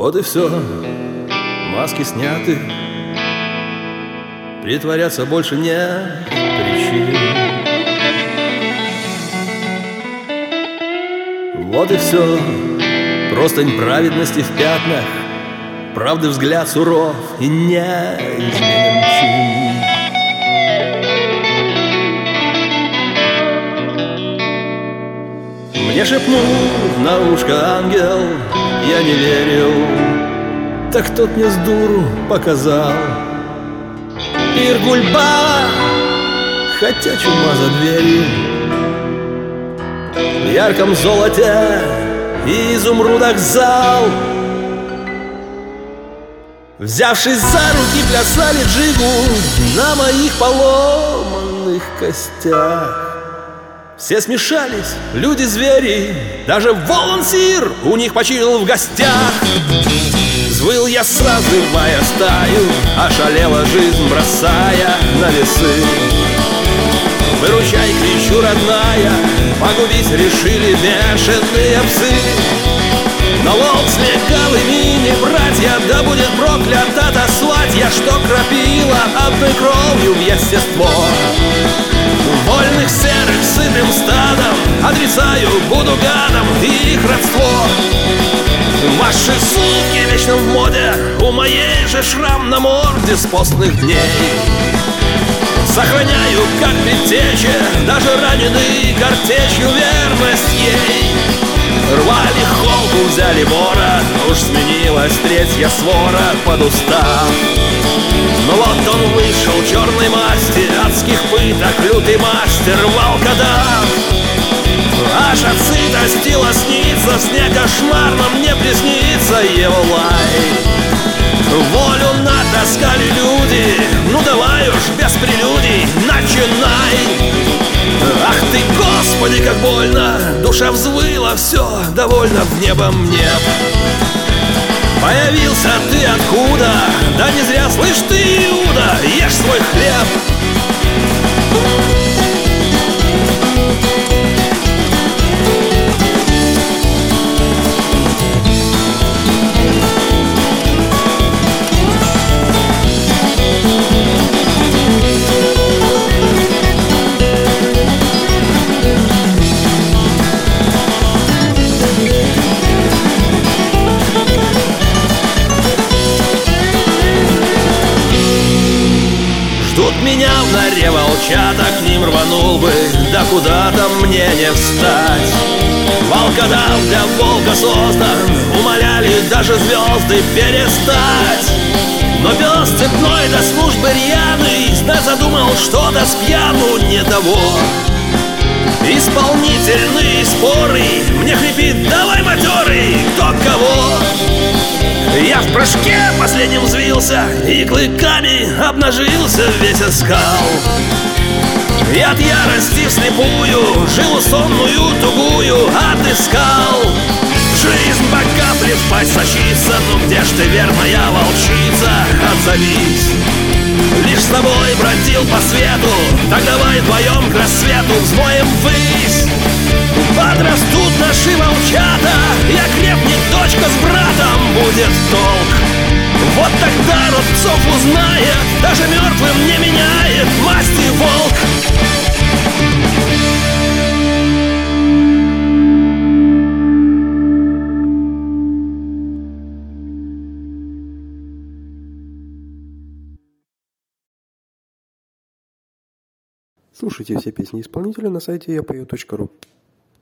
Вот и все, маски сняты, притворяться больше нет причин. Вот и все, простынь праведности в пятнах, правды взгляд суров и неизменен чин. Мне шепнул на ушко ангел, я не верил, так тот мне с дуру показал. Пир гульба, хотя чума за дверью, в ярком золоте и изумрудах зал. Взявшись за руки, плясали джигу на моих поломанных костях. Все смешались, люди-звери, даже волонсир у них почил в гостях. Взвыл я, созывая стаю, ошалела жизнь, бросая на весы. Выручай, кричу, родная, погубить решили бешеные псы. Но волк с легавыми не братья, да будет проклята та сватья, что кропила одной кровью в естество. Вольных серых сытым стадом отрицаю, буду гадом и их родство. Ваши сутки вечно в моде, у моей же шрам на морде с постных дней. Сохраняю, как предтеча, даже раненый картечью верность ей. Рвали холку, взяли вора, уж сменилась третья свора под устав. Но вот он вышел черной масти, адских пыток лютый мастер волкодав. Аж от сытости лоснится, в сне кошмарном мне приснится его лай. Волю натаскали люди, ну давай уж без прелюдий, начинай. Ах ты, Господи, как больно, душа взвыла, все, довольно в небо мне. Появился ты откуда? Да не зря, слышь ты, Иуда, ешь свой хлеб. Ждут меня в норе волчата, к ним рванул бы, да куда там мне не встать. Волкодав для волка создан, умоляли даже звезды перестать. Но пес цепной до службы рьяный, задумал что-то с пьяну не того. Исполнительные споры мне хрипит: давай, матерый, кто кого. Я в прыжке последним взвился и клыками обнажился весь оскал. И от ярости вслепую жилу сонную тугую отыскал. Жизнь по капле в пасть сочится, ну где ж ты, верная волчица, отзовись. Лишь с тобой бродил по свету, так давай вдвоем к рассвету взмоем ввысь. Подрастут наши волчата, и окрепнет дочка с братом, будет толк. Вот тогда род псов узнает, даже мертвым не меняет масти волк. Слушайте все песни исполнителя на сайте yapою.ru.